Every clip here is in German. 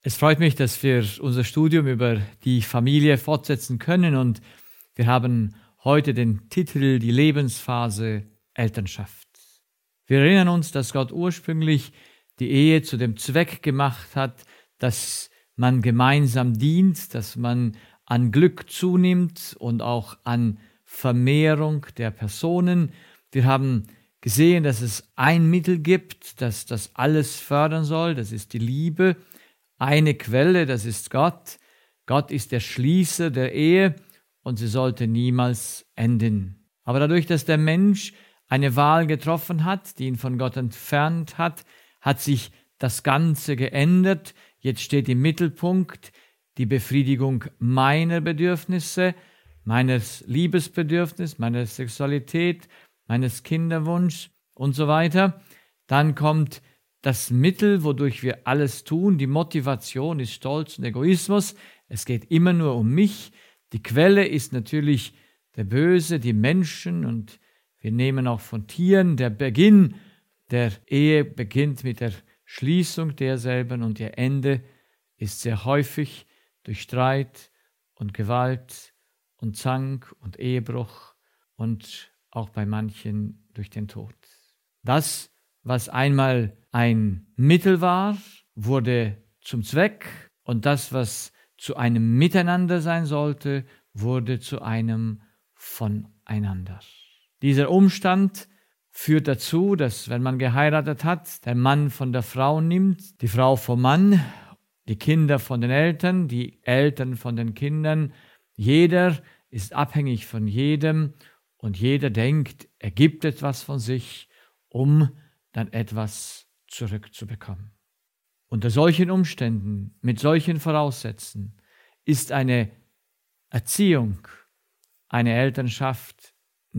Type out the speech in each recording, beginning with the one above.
Es freut mich, dass wir unser Studium über die Familie fortsetzen können und wir haben heute den Titel Die Lebensphase Elternschaft. Wir erinnern uns, dass Gott ursprünglich die Ehe zu dem Zweck gemacht hat, dass man gemeinsam dient, dass man an Glück zunimmt und auch an Vermehrung der Personen. Wir haben gesehen, dass es ein Mittel gibt, das das alles fördern soll, das ist die Liebe. Eine Quelle, das ist Gott. Gott ist der Schließer der Ehe und sie sollte niemals enden. Aber dadurch, dass der Mensch eine Wahl getroffen hat, die ihn von Gott entfernt hat, hat sich das Ganze geändert. Jetzt steht im Mittelpunkt die Befriedigung meiner Bedürfnisse, meines Liebesbedürfnisses, meiner Sexualität, meines Kinderwunschs und so weiter. Dann kommt das Mittel, wodurch wir alles tun. Die Motivation ist Stolz und Egoismus. Es geht immer nur um mich. Die Quelle ist natürlich der Böse, die Menschen, und wir nehmen auch von Tieren. Der Beginn der Ehe beginnt mit der Schließung derselben und ihr Ende ist sehr häufig durch Streit und Gewalt und Zank und Ehebruch und auch bei manchen durch den Tod. Das, was einmal ein Mittel war, wurde zum Zweck, und das, was zu einem Miteinander sein sollte, wurde zu einem Voneinander. Dieser Umstand führt dazu, dass, wenn man geheiratet hat, der Mann von der Frau nimmt, die Frau vom Mann, die Kinder von den Eltern, die Eltern von den Kindern. Jeder ist abhängig von jedem und jeder denkt, er gibt etwas von sich, um dann etwas zurückzubekommen. Unter solchen Umständen, mit solchen Voraussetzungen, ist eine Erziehung, eine Elternschaft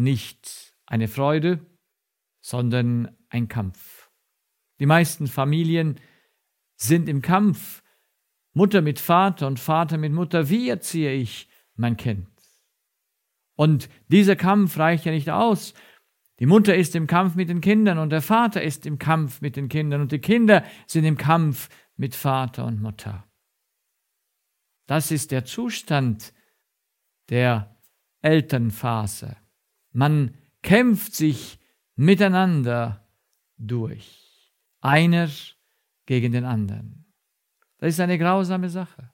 nicht eine Freude, sondern ein Kampf. Die meisten Familien sind im Kampf, Mutter mit Vater und Vater mit Mutter. Wie erziehe ich mein Kind? Und dieser Kampf reicht ja nicht aus. Die Mutter ist im Kampf mit den Kindern und der Vater ist im Kampf mit den Kindern und die Kinder sind im Kampf mit Vater und Mutter. Das ist der Zustand der Elternphase. Man kämpft sich miteinander durch. Einer gegen den anderen. Das ist eine grausame Sache.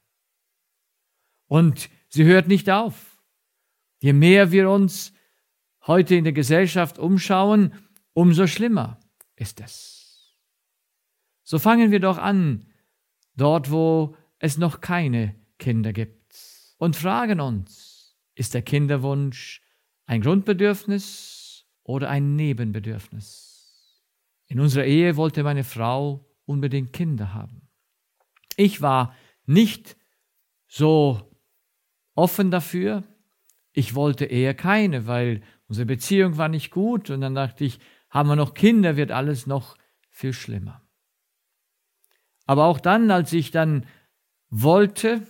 Und sie hört nicht auf. Je mehr wir uns heute in der Gesellschaft umschauen, umso schlimmer ist es. So fangen wir doch an, dort wo es noch keine Kinder gibt, und fragen uns, ist der Kinderwunsch ein Grundbedürfnis oder ein Nebenbedürfnis? In unserer Ehe wollte meine Frau unbedingt Kinder haben. Ich war nicht so offen dafür. Ich wollte eher keine, weil unsere Beziehung war nicht gut. Und dann dachte ich, haben wir noch Kinder, wird alles noch viel schlimmer. Aber auch dann, als ich dann wollte,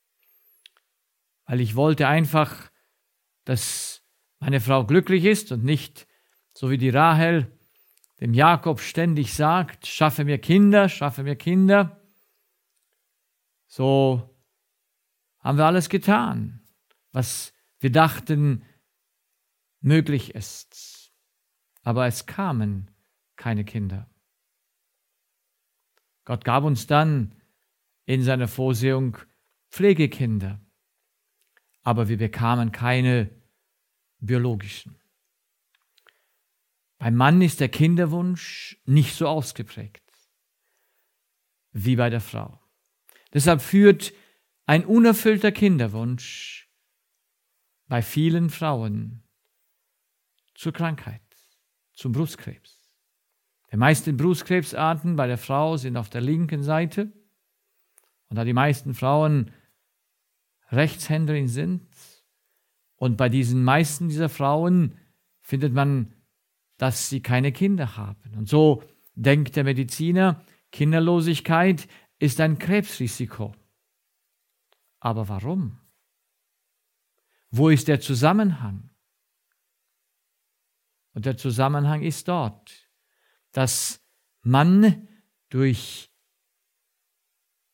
weil ich wollte einfach, dass meine Frau glücklich ist und nicht, so wie die Rahel dem Jakob ständig sagt, schaffe mir Kinder, so haben wir alles getan, was wir dachten möglich ist. Aber es kamen keine Kinder. Gott gab uns dann in seiner Vorsehung Pflegekinder, aber wir bekamen keine biologischen. Beim Mann ist der Kinderwunsch nicht so ausgeprägt wie bei der Frau. Deshalb führt ein unerfüllter Kinderwunsch bei vielen Frauen zur Krankheit, zum Brustkrebs. Die meisten Brustkrebsarten bei der Frau sind auf der linken Seite. Und da die meisten Frauen Rechtshänderin sind und bei diesen meisten dieser Frauen findet man, dass sie keine Kinder haben. Und so denkt der Mediziner, Kinderlosigkeit ist ein Krebsrisiko. Aber warum? Wo ist der Zusammenhang? Und der Zusammenhang ist dort, dass man durch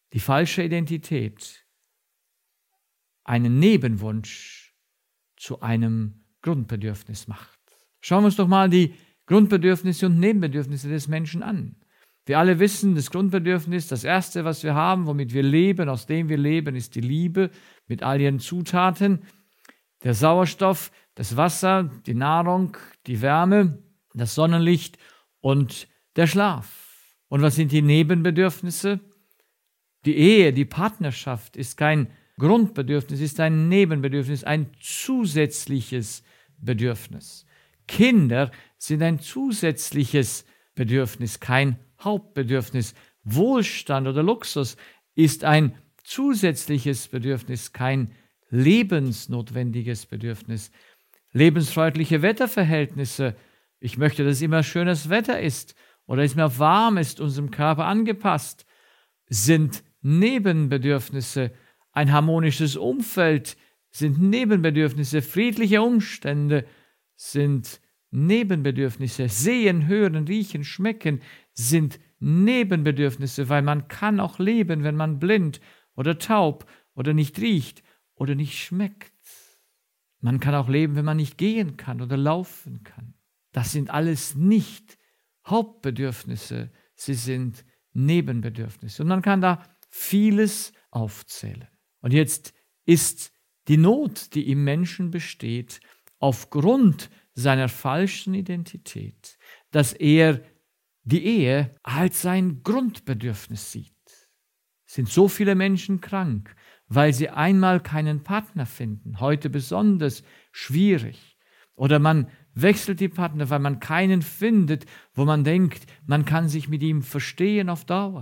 die falsche Identität einen Nebenwunsch zu einem Grundbedürfnis macht. Schauen wir uns doch mal die Grundbedürfnisse und Nebenbedürfnisse des Menschen an. Wir alle wissen, das Grundbedürfnis, das Erste, was wir haben, womit wir leben, aus dem wir leben, ist die Liebe mit all ihren Zutaten, der Sauerstoff, das Wasser, die Nahrung, die Wärme, das Sonnenlicht und der Schlaf. Und was sind die Nebenbedürfnisse? Die Ehe, die Partnerschaft ist kein Grundbedürfnis, ist ein Nebenbedürfnis, ein zusätzliches Bedürfnis. Kinder sind ein zusätzliches Bedürfnis, kein Hauptbedürfnis. Wohlstand oder Luxus ist ein zusätzliches Bedürfnis, kein lebensnotwendiges Bedürfnis. Lebensfreundliche Wetterverhältnisse, ich möchte, dass immer schönes Wetter ist oder es mir warm ist, unserem Körper angepasst, sind Nebenbedürfnisse. Ein harmonisches Umfeld sind Nebenbedürfnisse. Friedliche Umstände sind Nebenbedürfnisse. Sehen, hören, riechen, schmecken sind Nebenbedürfnisse, weil man kann auch leben, wenn man blind oder taub oder nicht riecht oder nicht schmeckt. Man kann auch leben, wenn man nicht gehen kann oder laufen kann. Das sind alles nicht Hauptbedürfnisse, sie sind Nebenbedürfnisse. Und man kann da vieles aufzählen. Und jetzt ist die Not, die im Menschen besteht, aufgrund seiner falschen Identität, dass er die Ehe als sein Grundbedürfnis sieht. Es sind so viele Menschen krank, weil sie einmal keinen Partner finden, heute besonders schwierig. Oder man wechselt die Partner, weil man keinen findet, wo man denkt, man kann sich mit ihm verstehen auf Dauer.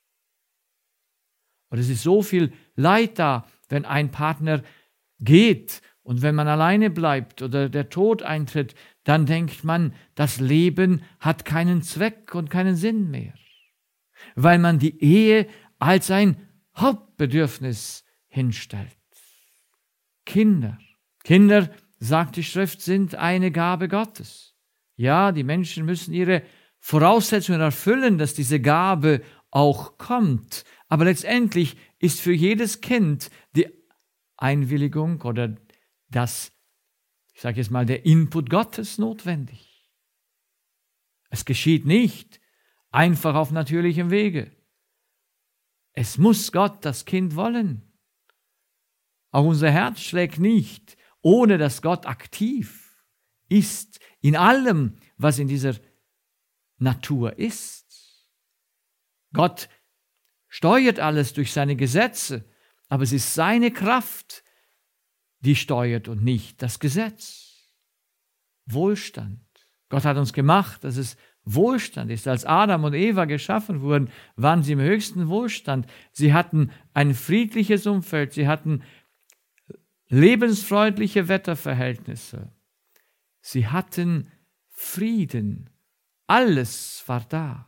Und es ist so viel Leid da, wenn ein Partner geht und wenn man alleine bleibt oder der Tod eintritt, dann denkt man, das Leben hat keinen Zweck und keinen Sinn mehr, weil man die Ehe als ein Hauptbedürfnis hinstellt. Kinder, sagt die Schrift, sind eine Gabe Gottes. Ja, die Menschen müssen ihre Voraussetzungen erfüllen, dass diese Gabe auch kommt. Aber letztendlich ist für jedes Kind die Einwilligung oder das, ich sage jetzt mal, der Input Gottes notwendig. Es geschieht nicht einfach auf natürlichem Wege. Es muss Gott das Kind wollen. Auch unser Herz schlägt nicht, ohne dass Gott aktiv ist in allem, was in dieser Natur ist. Gott steuert alles durch seine Gesetze, aber es ist seine Kraft, die steuert und nicht das Gesetz. Wohlstand. Gott hat uns gemacht, dass es Wohlstand ist. Als Adam und Eva geschaffen wurden, waren sie im höchsten Wohlstand. Sie hatten ein friedliches Umfeld, sie hatten lebensfreundliche Wetterverhältnisse. Sie hatten Frieden. Alles war da.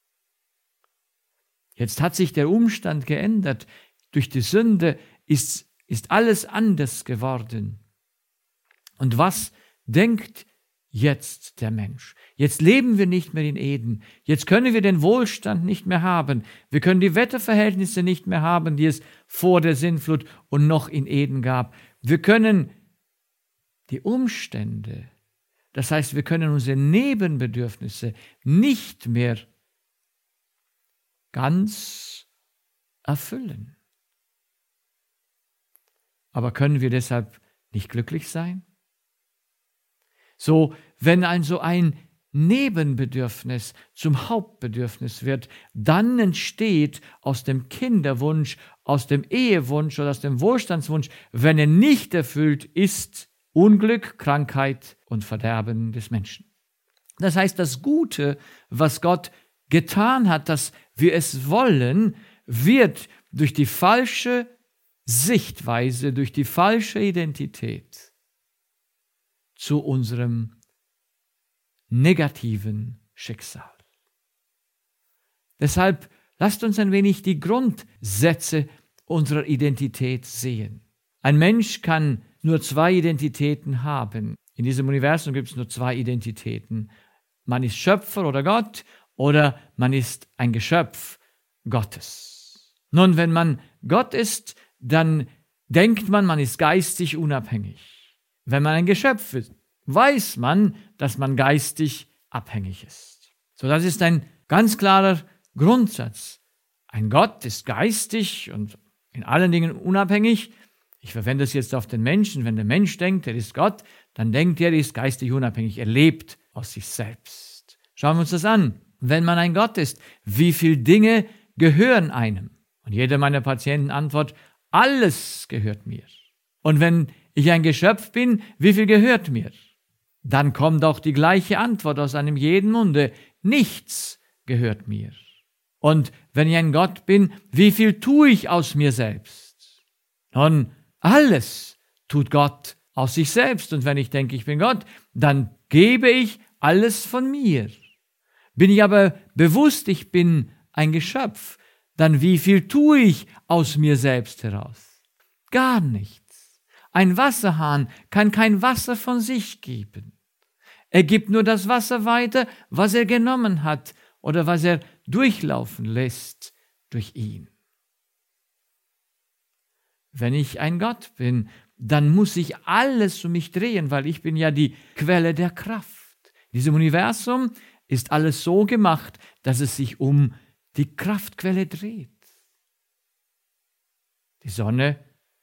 Jetzt hat sich der Umstand geändert. Durch die Sünde ist alles anders geworden. Und was denkt jetzt der Mensch? Jetzt leben wir nicht mehr in Eden. Jetzt können wir den Wohlstand nicht mehr haben. Wir können die Wetterverhältnisse nicht mehr haben, die es vor der Sintflut und noch in Eden gab. Wir können die Umstände, das heißt, wir können unsere Nebenbedürfnisse nicht mehr ganz erfüllen. Aber können wir deshalb nicht glücklich sein? So, wenn also ein Nebenbedürfnis zum Hauptbedürfnis wird, dann entsteht aus dem Kinderwunsch, aus dem Ehewunsch oder aus dem Wohlstandswunsch, wenn er nicht erfüllt ist, Unglück, Krankheit und Verderben des Menschen. Das heißt, das Gute, was Gott getan hat, dass wir es wollen, wird durch die falsche Sichtweise, durch die falsche Identität zu unserem negativen Schicksal. Deshalb lasst uns ein wenig die Grundsätze unserer Identität sehen. Ein Mensch kann nur zwei Identitäten haben. In diesem Universum gibt es nur zwei Identitäten. Man ist Schöpfer oder Gott oder man ist ein Geschöpf Gottes. Nun, wenn man Gott ist, dann denkt man, man ist geistig unabhängig. Wenn man ein Geschöpf ist, weiß man, dass man geistig abhängig ist. So, das ist ein ganz klarer Grundsatz. Ein Gott ist geistig und in allen Dingen unabhängig. Ich verwende es jetzt auf den Menschen. Wenn der Mensch denkt, er ist Gott, dann denkt er ist geistig unabhängig. Er lebt aus sich selbst. Schauen wir uns das an. Wenn man ein Gott ist, wie viele Dinge gehören einem? Und jeder meiner Patienten antwortet, alles gehört mir. Und wenn ich ein Geschöpf bin, wie viel gehört mir? Dann kommt auch die gleiche Antwort aus einem jeden Munde. Nichts gehört mir. Und wenn ich ein Gott bin, wie viel tue ich aus mir selbst? Nun, alles tut Gott aus sich selbst. Und wenn ich denke, ich bin Gott, dann gebe ich alles von mir. Bin ich aber bewusst, ich bin ein Geschöpf, dann wie viel tue ich aus mir selbst heraus? Gar nichts. Ein Wasserhahn kann kein Wasser von sich geben. Er gibt nur das Wasser weiter, was er genommen hat oder was er durchlaufen lässt durch ihn. Wenn ich ein Gott bin, dann muss sich alles um mich drehen, weil ich bin ja die Quelle der Kraft. In diesem Universum ist alles so gemacht, dass es sich um die Kraftquelle dreht. Die Sonne,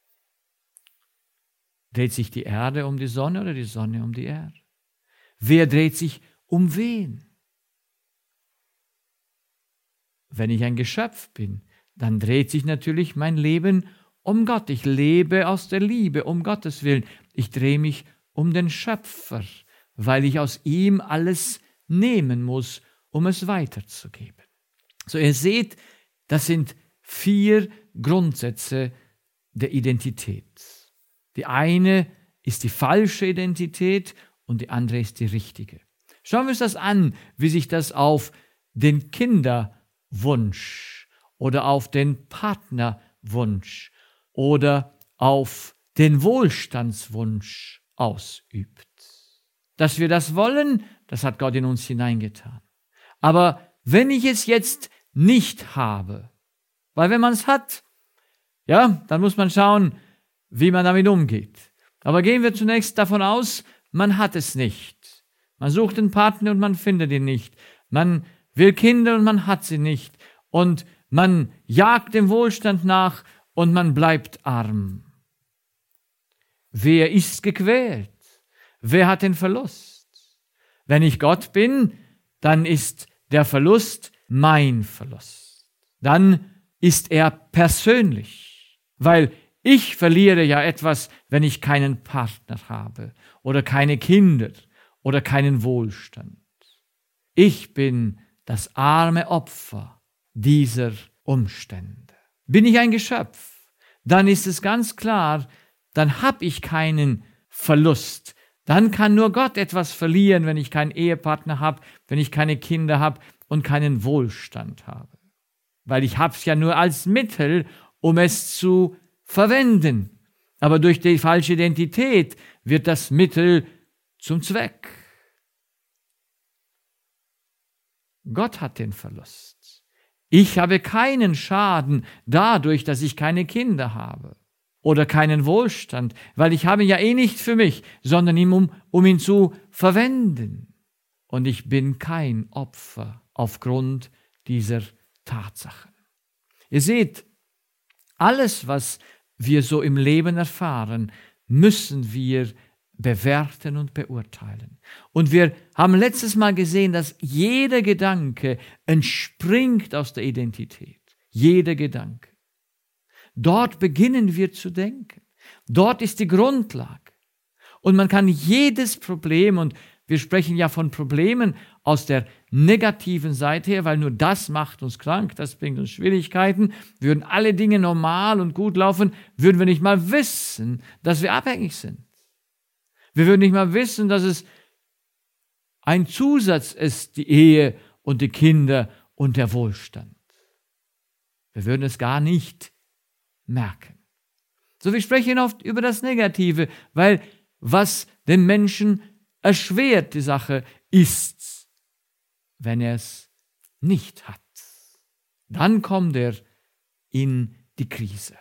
dreht sich die Erde um die Sonne oder die Sonne um die Erde? Wer dreht sich um wen? Wenn ich ein Geschöpf bin, dann dreht sich natürlich mein Leben um Gott. Ich lebe aus der Liebe, um Gottes Willen. Ich drehe mich um den Schöpfer, weil ich aus ihm alles nehmen muss, um es weiterzugeben. So, ihr seht, das sind 4 Grundsätze der Identität. Die eine ist die falsche Identität und die andere ist die richtige. Schauen wir uns das an, wie sich das auf den Kinderwunsch oder auf den Partnerwunsch oder auf den Wohlstandswunsch ausübt. Dass wir das wollen, das hat Gott in uns hineingetan. Aber wenn ich es jetzt nicht habe, weil wenn man es hat, ja, dann muss man schauen, wie man damit umgeht. Aber gehen wir zunächst davon aus, man hat es nicht. Man sucht einen Partner und man findet ihn nicht. Man will Kinder und man hat sie nicht. Und man jagt dem Wohlstand nach und man bleibt arm. Wer ist gequält? Wer hat den Verlust? Wenn ich Gott bin, dann ist der Verlust mein Verlust. Dann ist er persönlich, weil ich verliere ja etwas, wenn ich keinen Partner habe oder keine Kinder oder keinen Wohlstand. Ich bin das arme Opfer dieser Umstände. Bin ich ein Geschöpf, dann ist es ganz klar, dann habe ich keinen Verlust. Dann kann nur Gott etwas verlieren, wenn ich keinen Ehepartner habe, wenn ich keine Kinder habe und keinen Wohlstand habe. Weil ich habe es ja nur als Mittel, um es zu verwenden. Aber durch die falsche Identität wird das Mittel zum Zweck. Gott hat den Verlust. Ich habe keinen Schaden dadurch, dass ich keine Kinder habe oder keinen Wohlstand, weil ich habe ja nicht für mich, sondern um ihn zu verwenden. Und ich bin kein Opfer aufgrund dieser Tatsachen. Ihr seht, alles, was wir so im Leben erfahren, müssen wir bewerten und beurteilen. Und wir haben letztes Mal gesehen, dass jeder Gedanke entspringt aus der Identität. Jeder Gedanke. Dort beginnen wir zu denken. Dort ist die Grundlage. Und man kann jedes Problem, und wir sprechen ja von Problemen aus der negativen Seite her, weil nur das macht uns krank, das bringt uns Schwierigkeiten. Würden alle Dinge normal und gut laufen, würden wir nicht mal wissen, dass wir abhängig sind. Wir würden nicht mal wissen, dass es ein Zusatz ist, die Ehe und die Kinder und der Wohlstand. Wir würden es gar nicht merken. So, wir sprechen oft über das Negative, weil was den Menschen erschwert die Sache ist, wenn er es nicht hat. Dann kommt er in die Krise.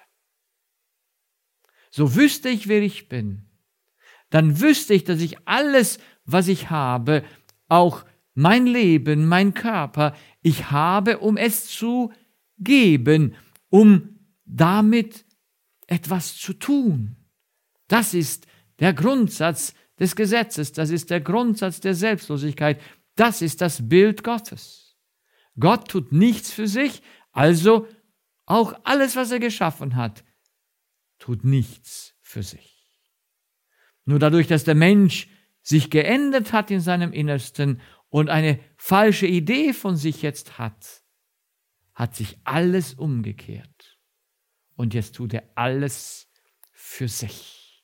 So wüsste ich, wer ich bin, dann wüsste ich, dass ich alles, was ich habe, auch mein Leben, mein Körper, ich habe, um es zu geben, um damit etwas zu tun. Das ist der Grundsatz des Gesetzes, das ist der Grundsatz der Selbstlosigkeit, das ist das Bild Gottes. Gott tut nichts für sich, also auch alles, was er geschaffen hat, tut nichts für sich. Nur dadurch, dass der Mensch sich geändert hat in seinem Innersten und eine falsche Idee von sich jetzt hat, hat sich alles umgekehrt. Und jetzt tut er alles für sich.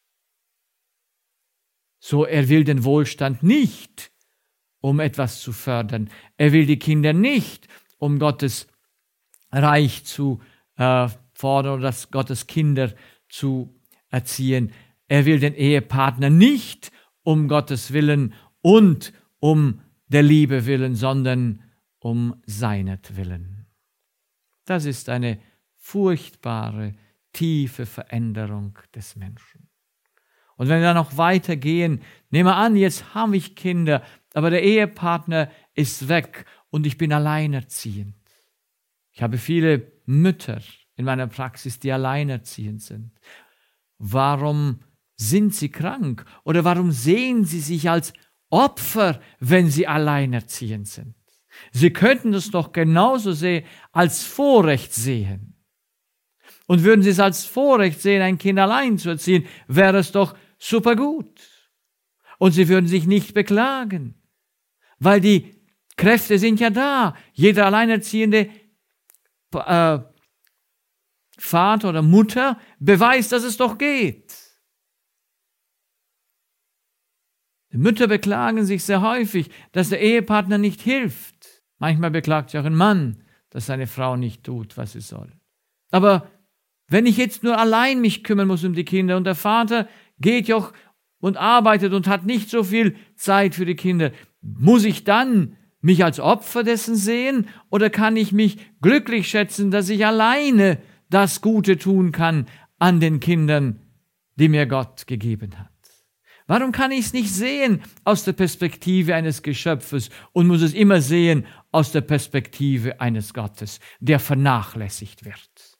So, er will den Wohlstand nicht, um etwas zu fördern. Er will die Kinder nicht, um Gottes Reich zu fordern oder Gottes Kinder zu erziehen. Er will den Ehepartner nicht um Gottes Willen und um der Liebe willen, sondern um seinetwillen. Das ist eine furchtbare, tiefe Veränderung des Menschen. Und wenn wir noch weitergehen, nehmen wir an, jetzt habe ich Kinder, aber der Ehepartner ist weg und ich bin alleinerziehend. Ich habe viele Mütter in meiner Praxis, die alleinerziehend sind. Warum sind sie krank? Oder warum sehen sie sich als Opfer, wenn sie alleinerziehend sind? Sie könnten es doch genauso sehen, als Vorrecht sehen. Und würden sie es als Vorrecht sehen, ein Kind allein zu erziehen, wäre es doch super gut. Und sie würden sich nicht beklagen, weil die Kräfte sind ja da. Jeder alleinerziehende Vater oder Mutter beweist, dass es doch geht. Die Mütter beklagen sich sehr häufig, dass der Ehepartner nicht hilft. Manchmal beklagt sich auch ein Mann, dass seine Frau nicht tut, was sie soll. Aber wenn ich jetzt nur allein mich kümmern muss um die Kinder und der Vater geht ja auch und arbeitet und hat nicht so viel Zeit für die Kinder, muss ich dann mich als Opfer dessen sehen oder kann ich mich glücklich schätzen, dass ich alleine das Gute tun kann an den Kindern, die mir Gott gegeben hat? Warum kann ich es nicht sehen aus der Perspektive eines Geschöpfes und muss es immer sehen aus der Perspektive eines Gottes, der vernachlässigt wird?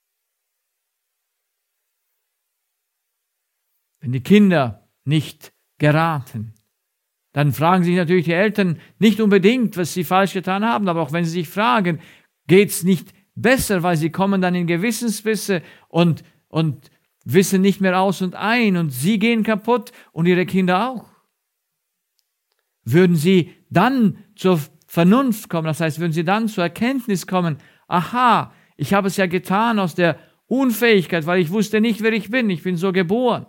Wenn die Kinder nicht geraten, dann fragen sich natürlich die Eltern nicht unbedingt, was sie falsch getan haben, aber auch wenn sie sich fragen, geht es nicht besser, weil sie kommen dann in Gewissensbisse und wissen nicht mehr aus und ein und sie gehen kaputt und ihre Kinder auch. Würden sie dann zur Vernunft kommen, das heißt, würden sie dann zur Erkenntnis kommen, aha, ich habe es ja getan aus der Unfähigkeit, weil ich wusste nicht, wer ich bin so geboren.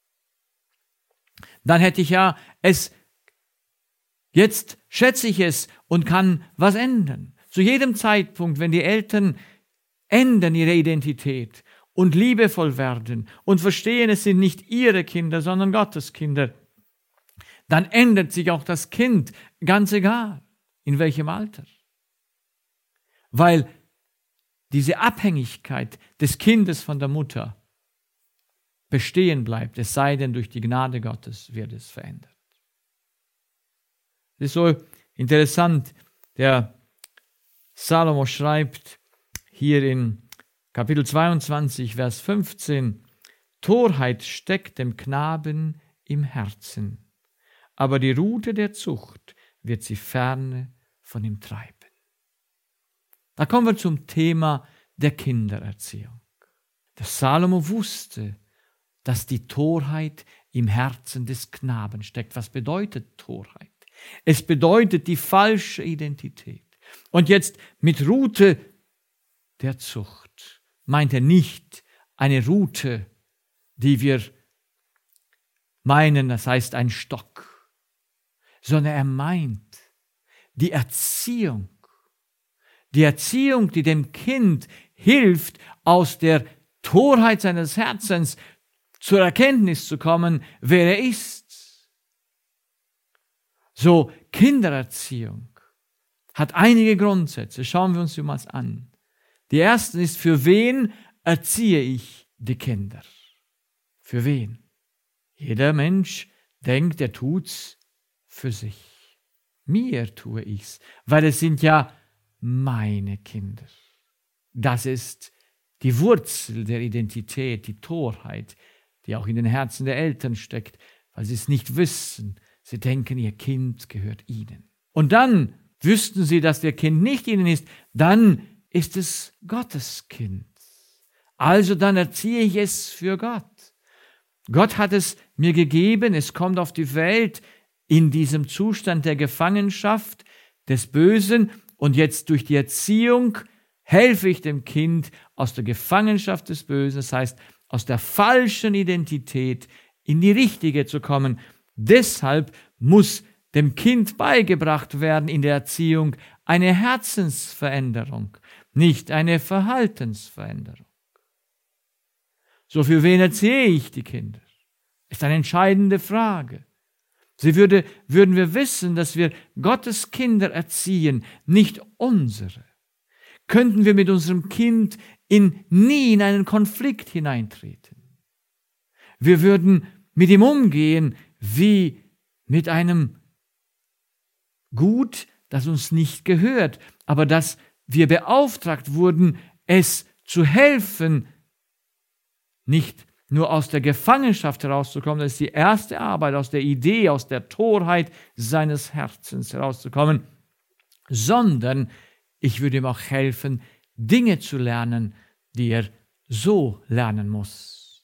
Dann hätte ich ja es, jetzt schätze ich es und kann was ändern. Zu jedem Zeitpunkt, wenn die Eltern ändern ihre Identität und liebevoll werden und verstehen, es sind nicht ihre Kinder, sondern Gottes Kinder, dann ändert sich auch das Kind, ganz egal, in welchem Alter. Weil diese Abhängigkeit des Kindes von der Mutter bestehen bleibt, es sei denn, durch die Gnade Gottes wird es verändert. Es ist so interessant, der Salomo schreibt hier in Kapitel 22, Vers 15, Torheit steckt dem Knaben im Herzen, aber die Rute der Zucht wird sie ferne von ihm treiben. Da kommen wir zum Thema der Kindererziehung. Der Salomo wusste, dass die Torheit im Herzen des Knaben steckt. Was bedeutet Torheit? Es bedeutet die falsche Identität. Und jetzt mit Rute der Zucht meint er nicht eine Rute, die wir meinen, das heißt ein Stock, sondern er meint die Erziehung, die dem Kind hilft, aus der Torheit seines Herzens zur Erkenntnis zu kommen, wer er ist. So, Kindererziehung hat einige Grundsätze. Schauen wir uns die mal an. Die erste ist, für wen erziehe ich die Kinder? Für wen? Jeder Mensch denkt, er tut's für sich. Mir tue ich's, weil es sind ja meine Kinder. Das ist die Wurzel der Identität, die Torheit, die auch in den Herzen der Eltern steckt, weil sie es nicht wissen. Sie denken, ihr Kind gehört ihnen. Und dann wüssten sie, dass ihr Kind nicht ihnen ist, dann ist es Gottes Kind. Also dann erziehe ich es für Gott. Gott hat es mir gegeben, es kommt auf die Welt in diesem Zustand der Gefangenschaft des Bösen und jetzt durch die Erziehung helfe ich dem Kind aus der Gefangenschaft des Bösen, das heißt aus der falschen Identität in die richtige zu kommen. Deshalb muss dem Kind beigebracht werden in der Erziehung eine Herzensveränderung, nicht eine Verhaltensveränderung. So, für wen erziehe ich die Kinder? Ist eine entscheidende Frage. Würden wir wissen, dass wir Gottes Kinder erziehen, nicht unsere, könnten wir mit unserem Kind nie in einen Konflikt hineintreten. Wir würden mit ihm umgehen wie mit einem Gut, das uns nicht gehört, aber dass wir beauftragt wurden, es zu helfen, nicht nur aus der Gefangenschaft herauszukommen, das ist die erste Arbeit, aus der Idee, aus der Torheit seines Herzens herauszukommen, sondern ich würde ihm auch helfen, Dinge zu lernen, die er so lernen muss.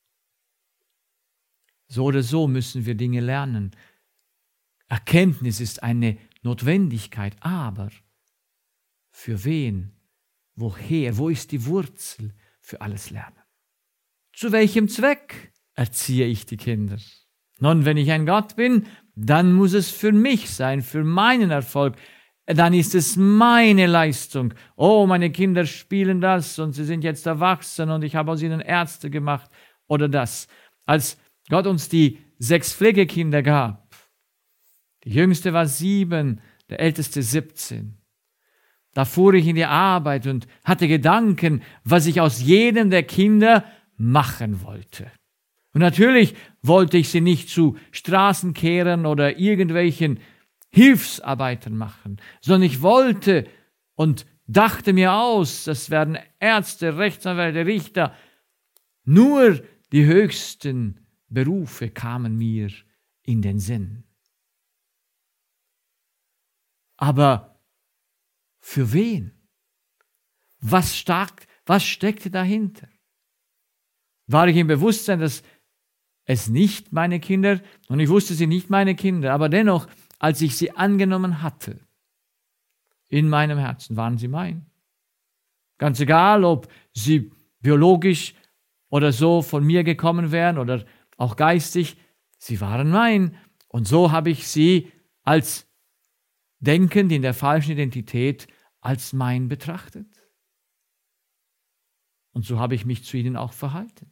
So oder so müssen wir Dinge lernen. Erkenntnis ist eine Notwendigkeit, aber für wen? Woher? Wo ist die Wurzel für alles Lernen? Zu welchem Zweck erziehe ich die Kinder? Nun, wenn ich ein Gott bin, dann muss es für mich sein, für meinen Erfolg. Dann ist es meine Leistung. Oh, meine Kinder spielen das und sie sind jetzt erwachsen und ich habe aus ihnen Ärzte gemacht oder das. Als Gott uns die 6 Pflegekinder gab, die jüngste war 7, der älteste 17. Da fuhr ich in die Arbeit und hatte Gedanken, was ich aus jedem der Kinder machen wollte. Und natürlich wollte ich sie nicht zu Straßenkehrern oder irgendwelchen Hilfsarbeitern machen, sondern ich wollte und dachte mir aus, das werden Ärzte, Rechtsanwälte, Richter. Nur die höchsten Berufe kamen mir in den Sinn. Aber für wen? Was steckte dahinter? War ich im Bewusstsein, dass es nicht meine Kinder, und ich wusste, sie nicht meine Kinder, aber dennoch, als ich sie angenommen hatte, in meinem Herzen, waren sie mein. Ganz egal, ob sie biologisch oder so von mir gekommen wären oder auch geistig, sie waren mein. Und so habe ich sie als denkend in der falschen Identität als mein betrachtet. Und so habe ich mich zu ihnen auch verhalten.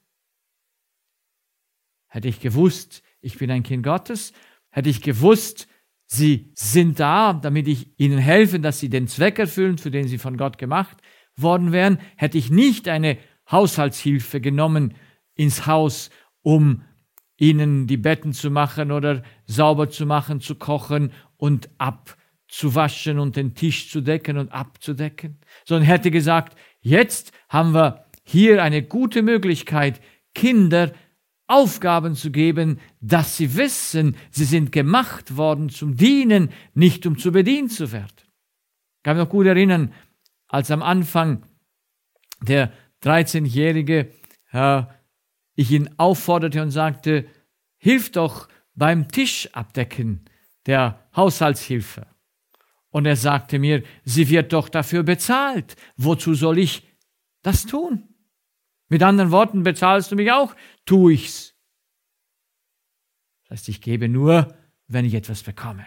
Hätte ich gewusst, ich bin ein Kind Gottes, hätte ich gewusst, sie sind da, damit ich ihnen helfe, dass sie den Zweck erfüllen, für den sie von Gott gemacht worden wären, hätte ich nicht eine Haushaltshilfe genommen ins Haus, um ihnen die Betten zu machen oder sauber zu machen, zu kochen und abzuwaschen und den Tisch zu decken und abzudecken, sondern hätte gesagt, jetzt haben wir hier eine gute Möglichkeit, Kinder Aufgaben zu geben, dass sie wissen, sie sind gemacht worden zum Dienen, nicht um zu bedient zu werden. Ich kann mich noch gut erinnern, als am Anfang der 13-Jährige ich ihn aufforderte und sagte, hilf doch beim Tischabdecken der Haushaltshilfe. Und er sagte mir, sie wird doch dafür bezahlt. Wozu soll ich das tun? Mit anderen Worten, bezahlst du mich auch? Tu ich's. Das heißt, ich gebe nur, wenn ich etwas bekomme.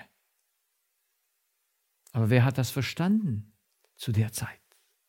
Aber wer hat das verstanden zu der Zeit?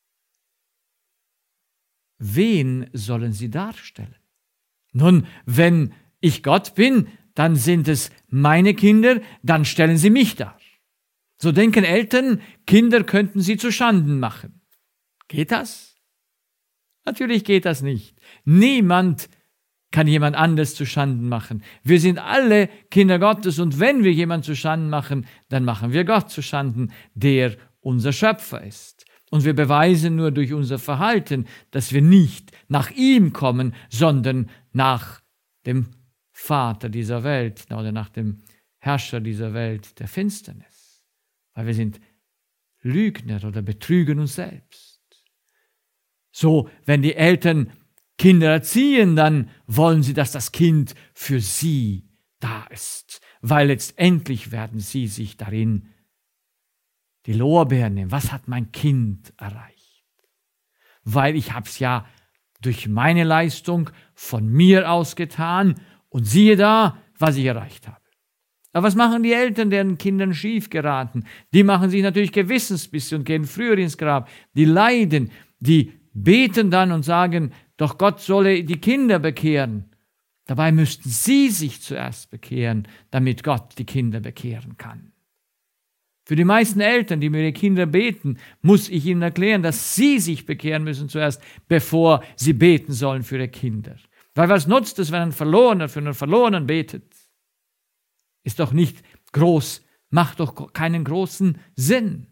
Wen sollen sie darstellen? Nun, wenn ich Gott bin, dann sind es meine Kinder, dann stellen sie mich dar. So denken Eltern, Kinder könnten sie zu Schanden machen. Geht das? Natürlich geht das nicht. Niemand kann jemand anderes zu Schanden machen. Wir sind alle Kinder Gottes und wenn wir jemanden zu Schanden machen, dann machen wir Gott zu Schanden, der unser Schöpfer ist. Und wir beweisen nur durch unser Verhalten, dass wir nicht nach ihm kommen, sondern nach dem Vater dieser Welt oder nach dem Herrscher dieser Welt der Finsternis. Weil wir sind Lügner oder betrügen uns selbst. So, wenn die Eltern Kinder erziehen, dann wollen sie, dass das Kind für sie da ist, weil letztendlich werden sie sich darin die Lorbeeren nehmen. Was hat mein Kind erreicht? Weil ich habe es ja durch meine Leistung von mir aus getan und siehe da, was ich erreicht habe. Aber was machen die Eltern, deren Kindern schief geraten? Die machen sich natürlich Gewissensbisse und gehen früher ins Grab. Die leiden, die beten dann und sagen, doch Gott solle die Kinder bekehren. Dabei müssten sie sich zuerst bekehren, damit Gott die Kinder bekehren kann. Für die meisten Eltern, die für ihre Kinder beten, muss ich ihnen erklären, dass sie sich bekehren müssen zuerst, bevor sie beten sollen für ihre Kinder. Weil was nutzt es, wenn ein Verlorener für einen Verlorenen betet? Ist doch nicht groß, macht doch keinen großen Sinn.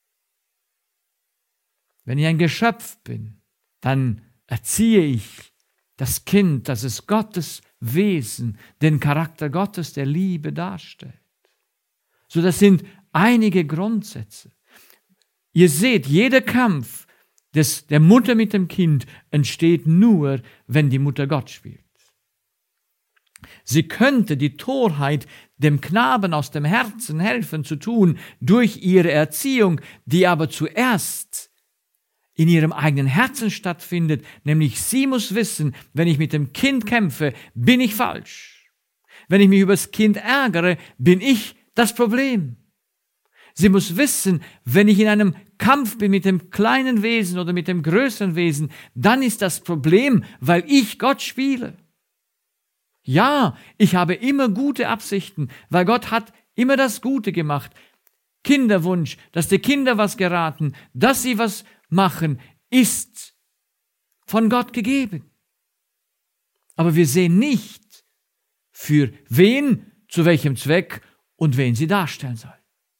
Wenn ich ein Geschöpf bin, dann erziehe ich das Kind, dass es Gottes Wesen, den Charakter Gottes der Liebe darstellt. So, das sind einige Grundsätze. Ihr seht, jeder Kampf der Mutter mit dem Kind entsteht nur, wenn die Mutter Gott spielt. Sie könnte die Torheit dem Knaben aus dem Herzen helfen zu tun durch ihre Erziehung, die aber zuerst in ihrem eigenen Herzen stattfindet, nämlich sie muss wissen, wenn ich mit dem Kind kämpfe, bin ich falsch. Wenn ich mich über das Kind ärgere, bin ich das Problem. Sie muss wissen, wenn ich in einem Kampf bin mit dem kleinen Wesen oder mit dem größeren Wesen, dann ist das Problem, weil ich Gott spiele. Ja, ich habe immer gute Absichten, weil Gott hat immer das Gute gemacht. Kinderwunsch, dass die Kinder was geraten, dass sie was machen, ist von Gott gegeben. Aber wir sehen nicht, für wen, zu welchem Zweck und wen sie darstellen soll.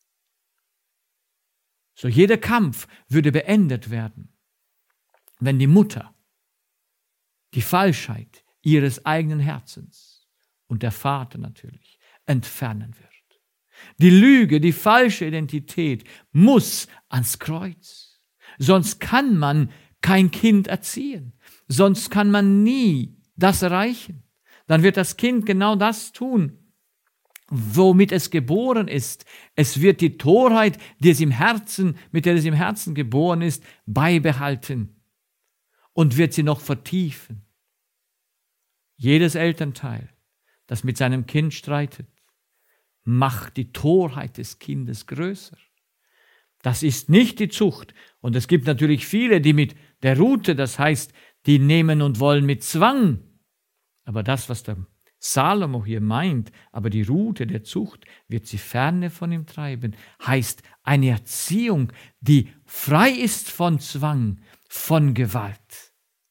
So, jeder Kampf würde beendet werden, wenn die Mutter die Falschheit ihres eigenen Herzens und der Vater natürlich entfernen wird. Die Lüge, die falsche Identität muss ans Kreuz. Sonst kann man kein Kind erziehen. Sonst kann man nie das erreichen. Dann wird das Kind genau das tun, womit es geboren ist. Es wird die Torheit, die es im Herzen, mit der es im Herzen geboren ist, beibehalten und wird sie noch vertiefen. Jedes Elternteil, das mit seinem Kind streitet, macht die Torheit des Kindes größer. Das ist nicht die Zucht. Und es gibt natürlich viele, die mit der Rute, das heißt, die nehmen und wollen mit Zwang. Aber das, was der Salomo hier meint, aber die Rute der Zucht wird sie ferne von ihm treiben, heißt eine Erziehung, die frei ist von Zwang, von Gewalt.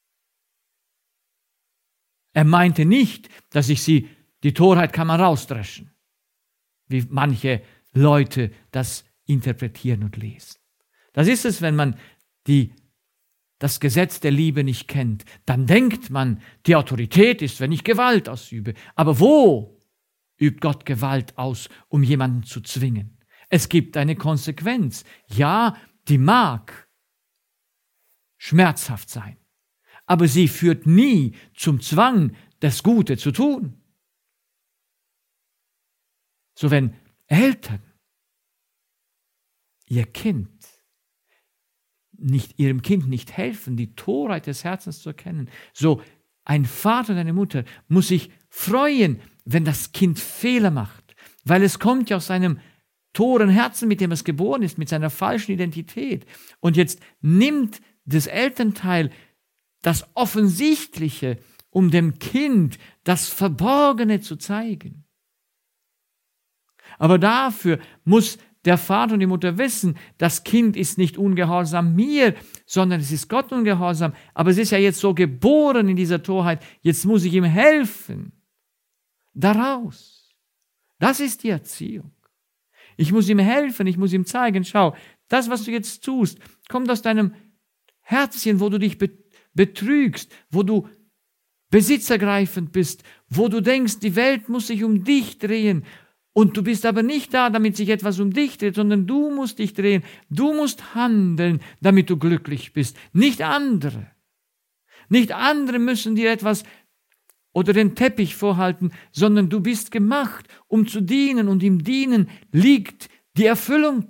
Er meinte nicht, dass die Torheit kann man rausdreschen, wie manche Leute das interpretieren und lesen. Das ist es, wenn man das Gesetz der Liebe nicht kennt. Dann denkt man, die Autorität ist, wenn ich Gewalt ausübe. Aber wo übt Gott Gewalt aus, um jemanden zu zwingen? Es gibt eine Konsequenz. Ja, die mag schmerzhaft sein, aber sie führt nie zum Zwang, das Gute zu tun. So, wenn Eltern ihrem Kind nicht helfen, die Torheit des Herzens zu erkennen, so ein Vater und eine Mutter muss sich freuen, wenn das Kind Fehler macht, weil es kommt ja aus seinem toren Herzen, mit dem es geboren ist, mit seiner falschen Identität. Und jetzt nimmt das Elternteil das Offensichtliche, um dem Kind das Verborgene zu zeigen. Aber dafür muss der Vater und die Mutter wissen, das Kind ist nicht ungehorsam mir, sondern es ist Gott ungehorsam. Aber es ist ja jetzt so geboren in dieser Torheit, jetzt muss ich ihm helfen. Daraus. Das ist die Erziehung. Ich muss ihm helfen, ich muss ihm zeigen, schau, das, was du jetzt tust, kommt aus deinem Herzchen, wo du dich betrügst, wo du besitzergreifend bist, wo du denkst, die Welt muss sich um dich drehen. Und du bist aber nicht da, damit sich etwas um dich dreht, sondern du musst dich drehen. Du musst handeln, damit du glücklich bist. Nicht andere. Nicht andere müssen dir etwas oder den Teppich vorhalten, sondern du bist gemacht, um zu dienen, und im Dienen liegt die Erfüllung.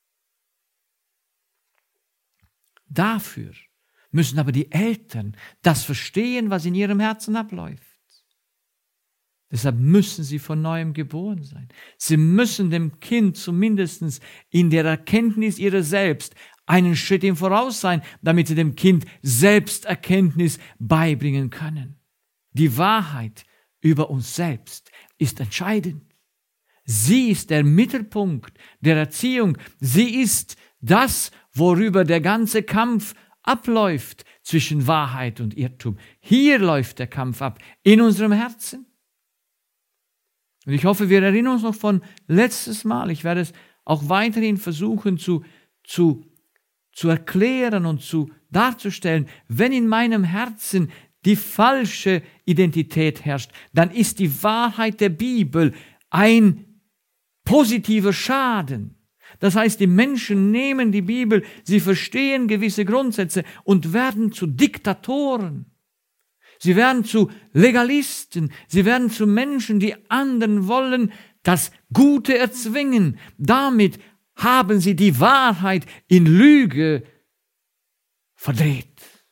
Dafür müssen aber die Eltern das verstehen, was in ihrem Herzen abläuft. Deshalb müssen sie von neuem geboren sein. Sie müssen dem Kind zumindest in der Erkenntnis ihrer selbst einen Schritt im Voraus sein, damit sie dem Kind Selbsterkenntnis beibringen können. Die Wahrheit über uns selbst ist entscheidend. Sie ist der Mittelpunkt der Erziehung. Sie ist das, worüber der ganze Kampf abläuft zwischen Wahrheit und Irrtum. Hier läuft der Kampf ab, in unserem Herzen. Und ich hoffe, wir erinnern uns noch von letztes Mal. Ich werde es auch weiterhin versuchen zu erklären und darzustellen. Wenn in meinem Herzen die falsche Identität herrscht, dann ist die Wahrheit der Bibel ein positiver Schaden. Das heißt, die Menschen nehmen die Bibel, sie verstehen gewisse Grundsätze und werden zu Diktatoren. Sie werden zu Legalisten, sie werden zu Menschen, die anderen wollen das Gute erzwingen. Damit haben sie die Wahrheit in Lüge verdreht.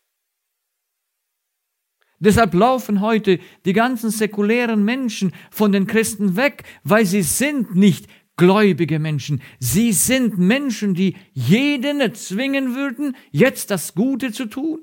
Deshalb laufen heute die ganzen säkulären Menschen von den Christen weg, weil sie sind nicht gläubige Menschen. Sie sind Menschen, die jeden erzwingen würden, jetzt das Gute zu tun.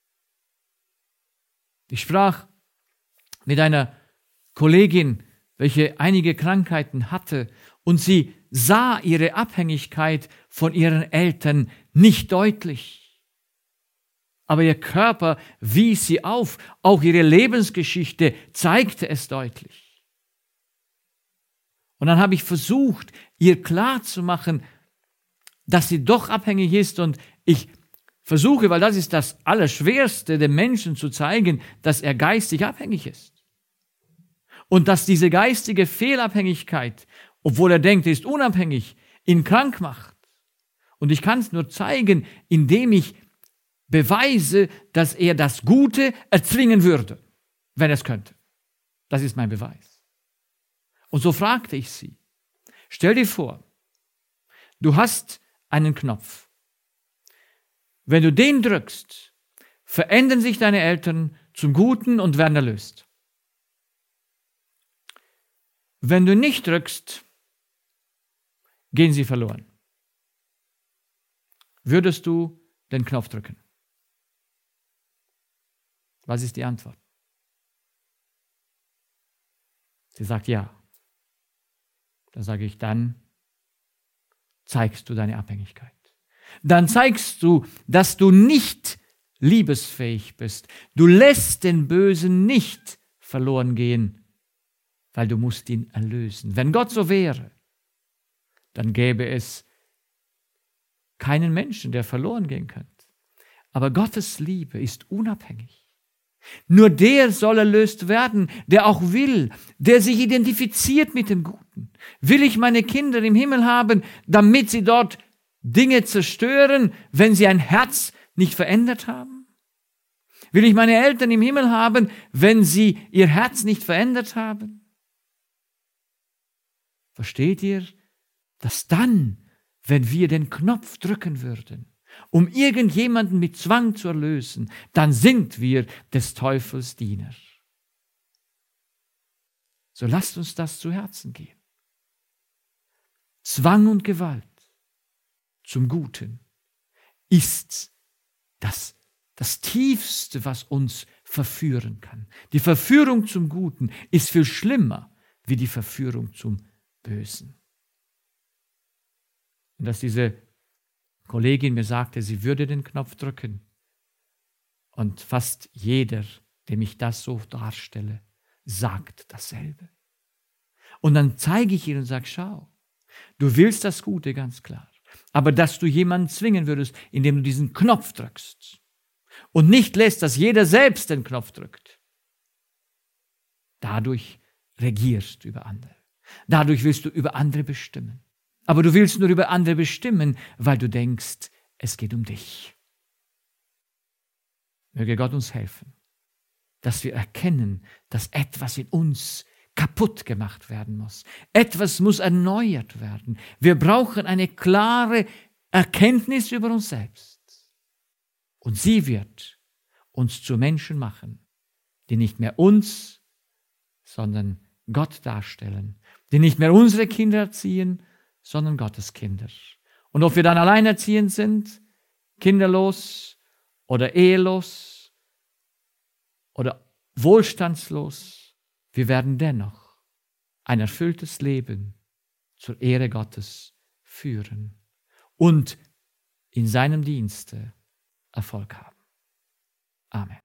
Ich sprach mit einer Kollegin, welche einige Krankheiten hatte, und sie sah ihre Abhängigkeit von ihren Eltern nicht deutlich. Aber ihr Körper wies sie auf, auch ihre Lebensgeschichte zeigte es deutlich. Und dann habe ich versucht, ihr klarzumachen, dass sie doch abhängig ist, und ich versuche, weil das ist das Allerschwerste, dem Menschen zu zeigen, dass er geistig abhängig ist. Und dass diese geistige Fehlabhängigkeit, obwohl er denkt, er ist unabhängig, ihn krank macht. Und ich kann es nur zeigen, indem ich beweise, dass er das Gute erzwingen würde, wenn er es könnte. Das ist mein Beweis. Und so fragte ich sie, stell dir vor, du hast einen Knopf. Wenn du den drückst, verändern sich deine Eltern zum Guten und werden erlöst. Wenn du nicht drückst, gehen sie verloren. Würdest du den Knopf drücken? Was ist die Antwort? Sie sagt ja. Dann sage ich, dann zeigst du deine Abhängigkeit. Dann zeigst du, dass du nicht liebesfähig bist. Du lässt den Bösen nicht verloren gehen, weil du musst ihn erlösen. Wenn Gott so wäre, dann gäbe es keinen Menschen, der verloren gehen könnte. Aber Gottes Liebe ist unabhängig. Nur der soll erlöst werden, der auch will, der sich identifiziert mit dem Guten. Will ich meine Kinder im Himmel haben, damit sie dort Dinge zerstören, wenn sie ein Herz nicht verändert haben? Will ich meine Eltern im Himmel haben, wenn sie ihr Herz nicht verändert haben? Versteht ihr, dass dann, wenn wir den Knopf drücken würden, um irgendjemanden mit Zwang zu erlösen, dann sind wir des Teufels Diener. So lasst uns das zu Herzen gehen. Zwang und Gewalt zum Guten ist das Tiefste, was uns verführen kann. Die Verführung zum Guten ist viel schlimmer wie die Verführung zum Bösen. Und dass diese Kollegin mir sagte, sie würde den Knopf drücken. Und fast jeder, dem ich das so darstelle, sagt dasselbe. Und dann zeige ich ihr und sage, schau, du willst das Gute, ganz klar. Aber dass du jemanden zwingen würdest, indem du diesen Knopf drückst und nicht lässt, dass jeder selbst den Knopf drückt. Dadurch regierst du über andere. Dadurch willst du über andere bestimmen. Aber du willst nur über andere bestimmen, weil du denkst, es geht um dich. Möge Gott uns helfen, dass wir erkennen, dass etwas in uns kaputt gemacht werden muss. Etwas muss erneuert werden. Wir brauchen eine klare Erkenntnis über uns selbst. Und sie wird uns zu Menschen machen, die nicht mehr uns, sondern Gott darstellen, die nicht mehr unsere Kinder erziehen, sondern Gottes Kinder. Und ob wir dann alleinerziehend sind, kinderlos oder ehelos oder wohlstandslos, wir werden dennoch ein erfülltes Leben zur Ehre Gottes führen und in seinem Dienste Erfolg haben. Amen.